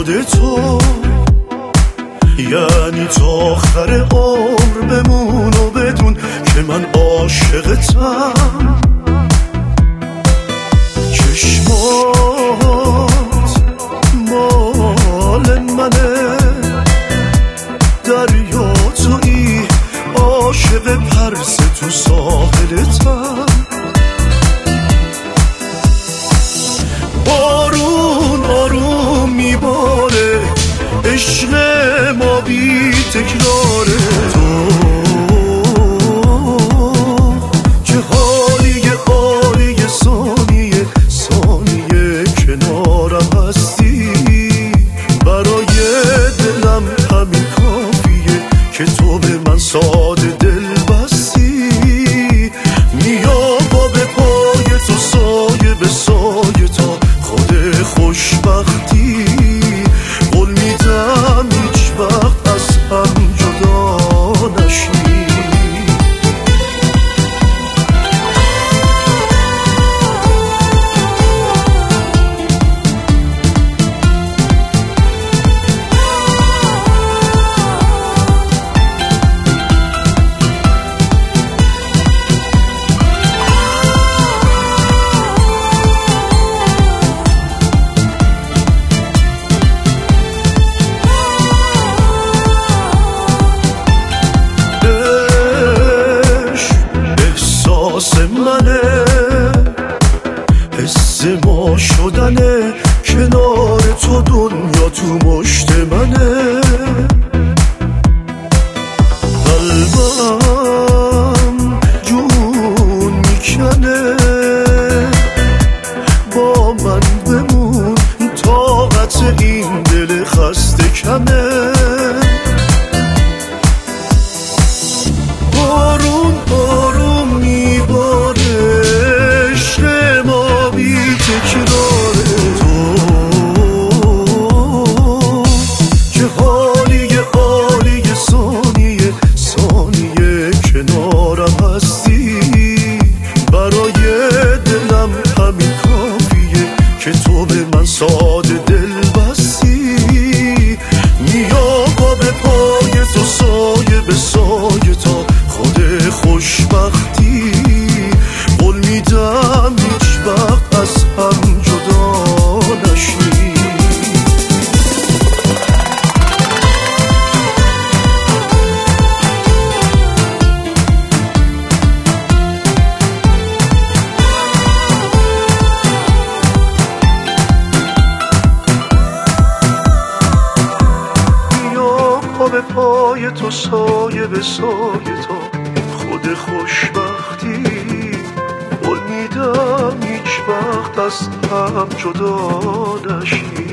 خودتو، یعنی تا آخر عمر بمون و بدون که من عاشقتم. چشمات مال منه، دریا تویی، عاشق پرس تو ساحلتم. بارون آروم میباره، عشق ما بی تکراره. تو چه حالیه عالیه، ثانیه ثانیه کنارم هستی. برای دلم همین کافیه که تو به من ساده دل بستی. میام به پای تو سایه به سایه تا خود خوشبختی. قول میدم هیچ وقت از هم جدا نشی. منه حس ما شدنه، کنار تو دنیا تو مشت منه. قلبم جون میکنه، با من بمون، طاقت این دل خسته کمه. بارون آروم میباره، عشق ما بی تکراره. تو چه حالیه عالیه، ثانیه ثانیه کنارم هستی. برای دلم همین کافیه که تو به من ساده دل بستی. میام به پای تو سایه به سایه تا خود خوشبختی. قول میدم هیچ وقت از هم جدا نشی. میام به پای تو سایه به سایه تا خود خوشبختی. قول میدم هیچ وقت از هم جدا نشی.